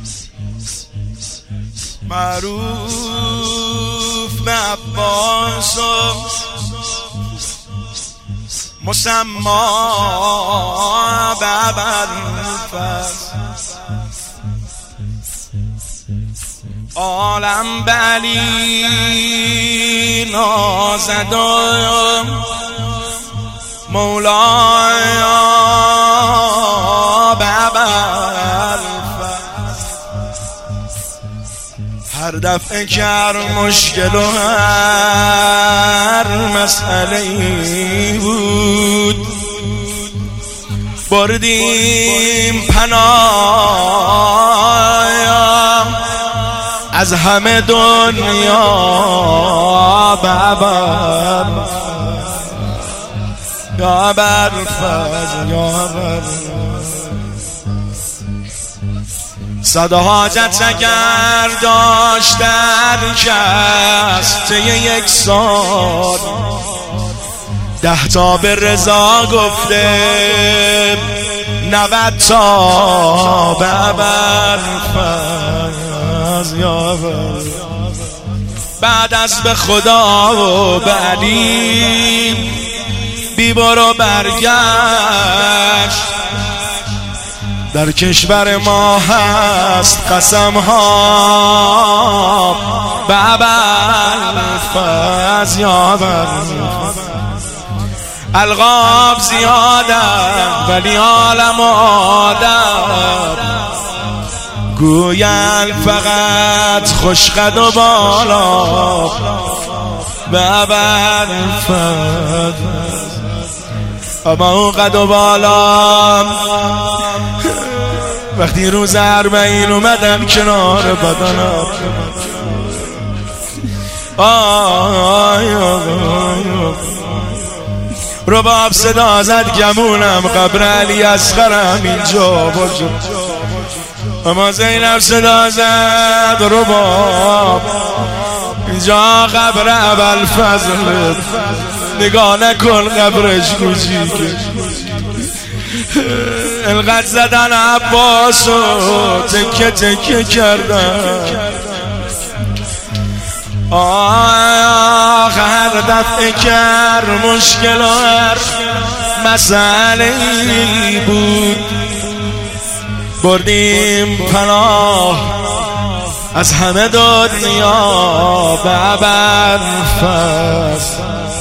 معروف به عباس و مسمی به ابوالفضل، عالم به علی نازد و مولای به ابوالفضل. هر دفعه که هر مشکل و هر مسئله‌ای بود بردیم پناه از همه دنیا به ابوالفضل، یا ابوالفضل، یا ابوالفضل. صد حاجت اگر داشت در کس طی یک سال، 10 تا به رضا گفته 90 تا به ابوالفضل، یا ابوالفضل. بعد از به خدا و به علی بی برو برگشت، در کشور ما هست قسم ها به ابوالفضل، یا ابوالفضل. القاب زیادن ولی عالم آدم گوین فقط خوشقد و بالا به ابوالفضل. اما اون قد و بالا وقتی روز 40 اومدن کنار بدنم، رباب صدا زد گمونم قبر علی اصغرم اینجا باجا. اما زینب صدا زد رباب اینجا قبر ابوالفضل، نگاه نکن قبرش کوچیکه. انقدر زدن عباس و تکه تکه کردن، هر دفعه که هر مشکل و هر مسئله بود بردیم پناه از همه دنیا به ابوالفضل،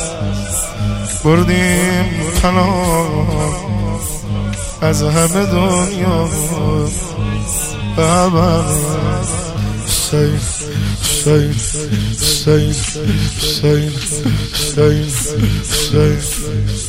بردیم پناه از همه دنیا به ابوالفضل. حسین حسین حسین حسین حسین حسین.